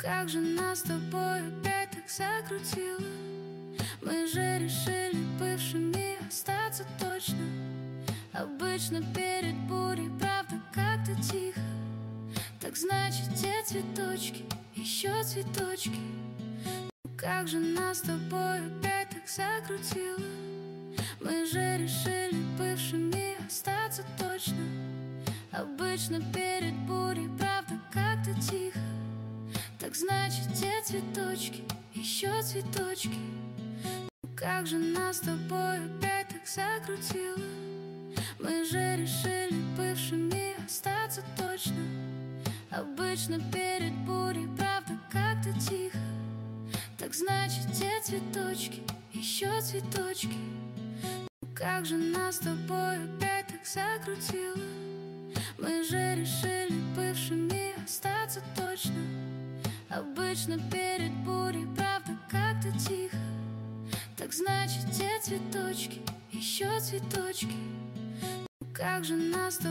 Как же нас с тобой опять так закрутило? Мы же решили бывшими остаться точно. Обычно перед бурей, правда, как-то тихо. Так значит, те цветочки, еще цветочки. Как же нас с тобой опять так закрутило? Мы же решили бывшими остаться точно. Обычно перед бурей, правда, как-то тихо. Так значит, те цветочки, еще цветочки. Как же нас с тобой опять так закрутило? Мы же решили бывшими остаться точно. Обычно перед бурей, правда, как-то тихо. Так значит, те цветочки, еще цветочки. Как же нас с тобой опять так закрутило? Мы же решили бывшими остаться точно. Обычно перед бурей, правда, как-то тихо. Так значит, те цветочки, еще цветочки. Как же нас с тобой